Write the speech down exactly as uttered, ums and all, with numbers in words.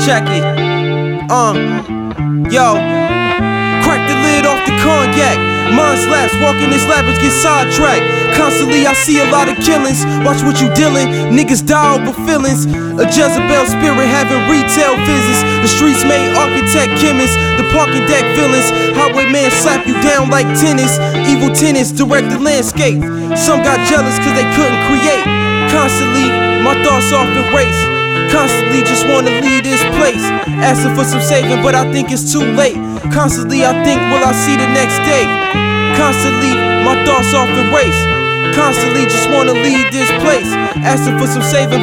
Check it. Uh, yo. Crack the lid off the cognac. Mind slaps, walking this labyrinth, get sidetracked. Constantly I see a lot of killings. Watch what you dealing, niggas die over feelings. A Jezebel spirit having retail visits. The streets made architect chemists. The parking deck villains. Highwayman slap you down like tennis. Evil tenants direct the landscape. Some got jealous cause they couldn't create. Constantly, my thoughts off in race. Constantly just wanna leave this place. Asking for some saving, but I think it's too late. Constantly I think, will I see the next day? Constantly, my thoughts off in race. Constantly just wanna leave this place. Asking for some saving.